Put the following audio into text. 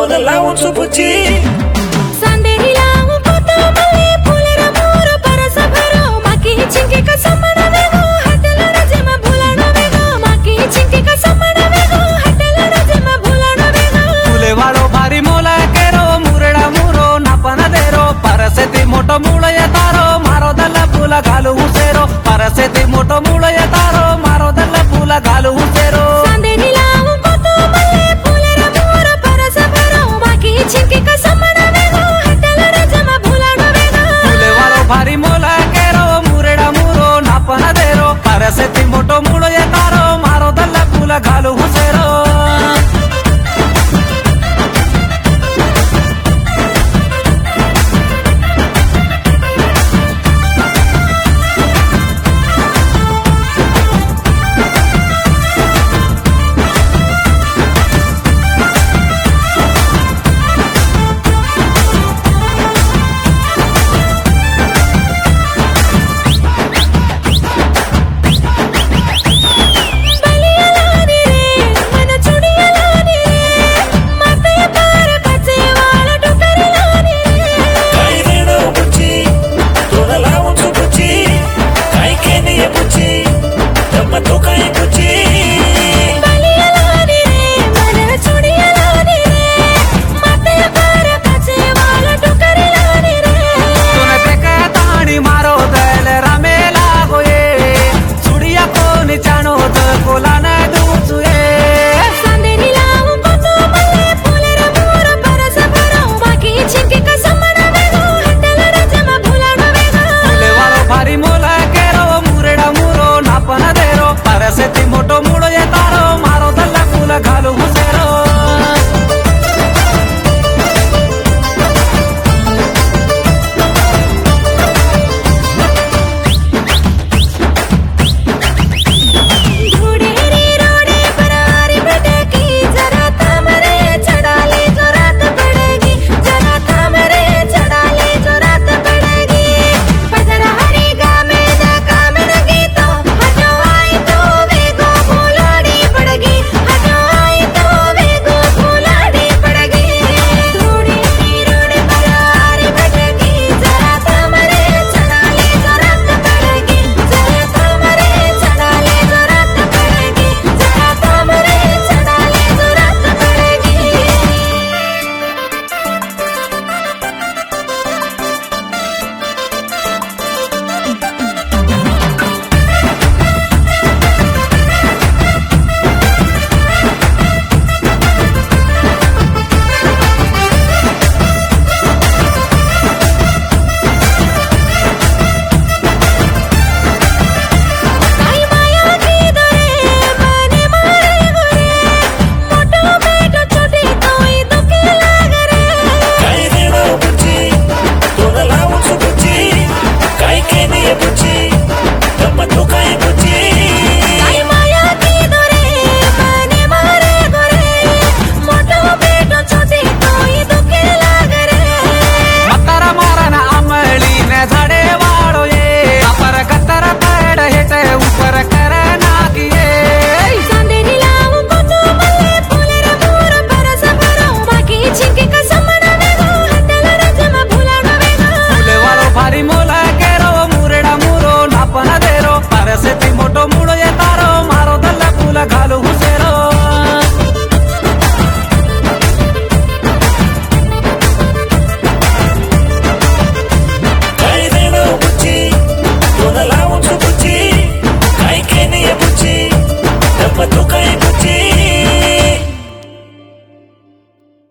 सोन लाऊं चुपुची सांदेरी लाऊं पोता मले फुलेर मोर परस भरो माकी चिंके का समण वेगो हटल रजेमा भुलाण वेगो माकी चिंके का समण वेगो हटल रजेमा भुलाण वेगो फुले वाळो भारी मोला केरो मुरडा मुरो नापन देरो परसेती मोठो मूळ येतारो मारो दल फुल घालू हुसेरो परसेती मोठो मूळ येतारो मारो दल फुल घालू